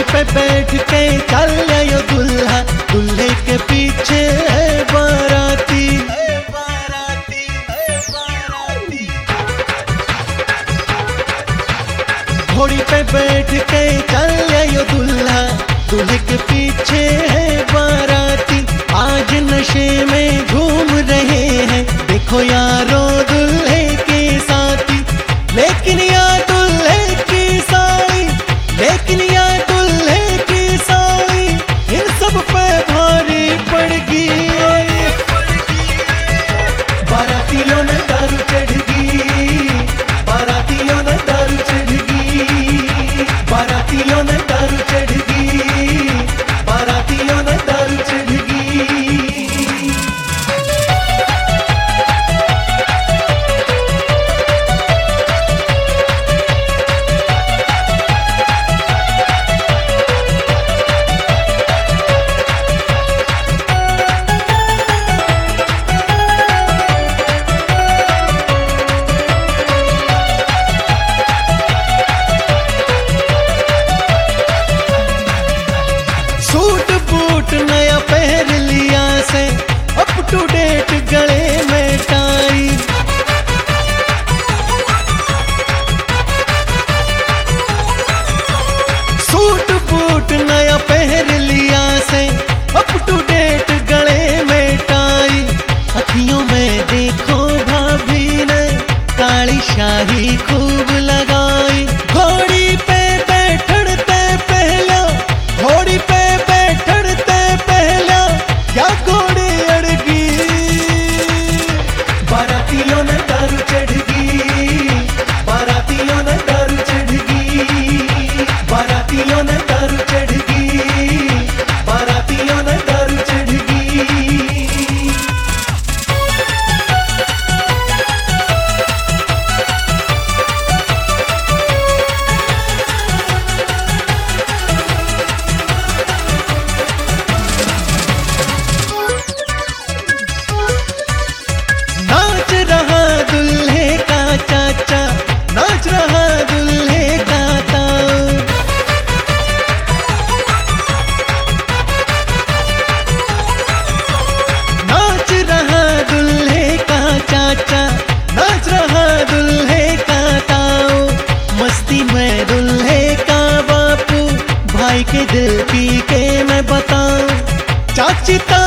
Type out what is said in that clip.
पे बैठ के चल आयो दूल्हा, दूल्हे के पीछे है बाराती। घोड़ी पे बैठ के चल आयो दूल्हा, दूल्हे के पीछे है बाराती। आज नशे में झूम रहे हैं, देखो यारो दूल्हे के साथी। लेकिन यार दूल्हे की साली, लेकिन यार दूल्हे की साली इन सब पे भारी पड़गी। बारातियों में दारू चढ़गी, बारातियों में दारू चढ़गी, बारातियों में दारू चढ़गी, बारातियों में दारू चढ़गी। सूट बूट नया पहन लिया से, अप टू डेट गले में टाई। सूट बूट नया पहन लिया से, अप टू डेट गले में टाई। अखियों में देखो भाभी ने काली शाही खूब लगाई। घोड़ी पे बैठते पहला, घोड़ी पे बैठते पहला क्या घोड़ी अड़गी। बारातियों में दारू चढ़गी, बारातियों में दारू चढ़गी, बारातियों में दारू चढ़गी, बारातियों में दारू चढ़गी। नाच रहा दूल्हे का चाचा, नाच रहा दूल्हे का ताऊ। नाच रहा दूल्हे का चाचा, नाच रहा दूल्हे का ताऊ। मस्ती में दूल्हे का बापू, भाई के दिल पी के मैं बताऊं। चाची